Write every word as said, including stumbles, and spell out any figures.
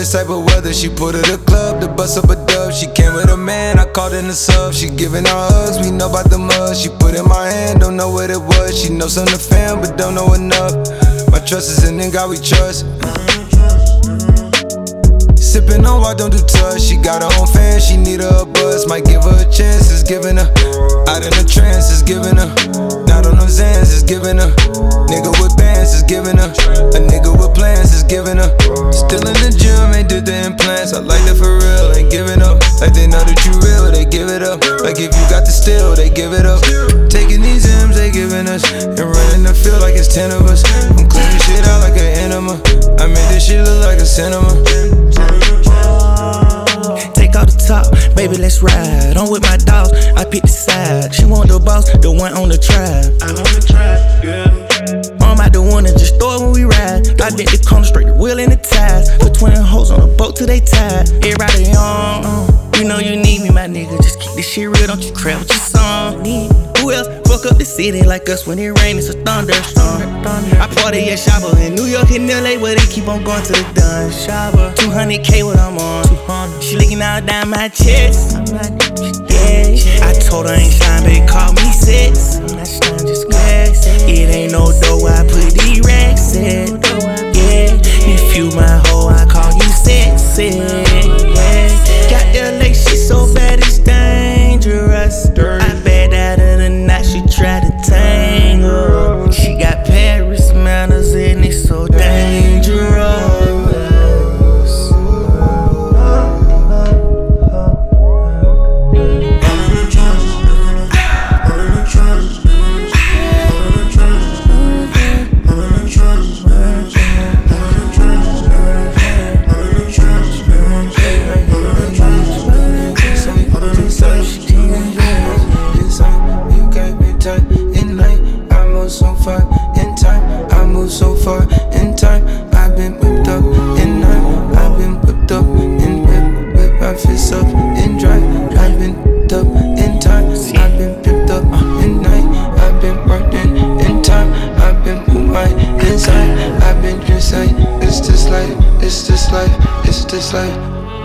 this type of weather. She put her the club to bust up a dub. She came with a man, I called in the sub. She giving her hugs, we know about the mud. She put in my hand, don't know what it was. She knows some of the fam, but don't know enough. My trust is in God we trust. Sippin' on why don't do touch. She got her own fan, she need her a buzz. Might give her a chance, it's giving her. Out in a trance, it's giving her. Not on no Zans, it's giving her. Nigga with bands, it's giving her. A nigga with plans, it's giving her. Still in the gym, ain't did the implants. I like that for real, ain't giving up. Like they know that you real, they give it up. Like if you got the steal, they give it up. Taking these M's, they giving us. And running the field like it's ten of us. I'm cleaning shit out like an enema. I made this shit look like a cinema. Take out the top, baby, let's ride. I'm with my dogs, I pick the side. She want the boss, the one on the track. I on the track, yeah. I'm out the one and just throw it when we ride. I bent the corner straight, the wheel in the ties. Put twin hoes on the boat till they tied. Everybody on, you know you need me, my nigga. Just keep this shit real, don't you crap with your song. Who else fuck up the city like us when it rain? It's a thunderstorm. I party at Shabba in New York and L A where they keep on going to the dun. Shabba, two hundred K what I'm on. She licking out down my chest. Yeah, I told her I ain't shine, baby, call me six. I'm not shine, just wax. It ain't no dough, I put these racks in. Yeah, if you my hoe, I call you sexy. Yeah, got the lace, she so bad it's dangerous. I bet out of the night she try to tangle. She got Paris manners and it's so dangerous. So far in time, I move so far in time. I've been whipped up in nine. I've been whipped up in whip, whip my fists up in drive. I've been whipped up in time. I've been whipped up in night. I've been working in time. I've been with my inside. I've been just like, it's this life, it's this life, it's this life.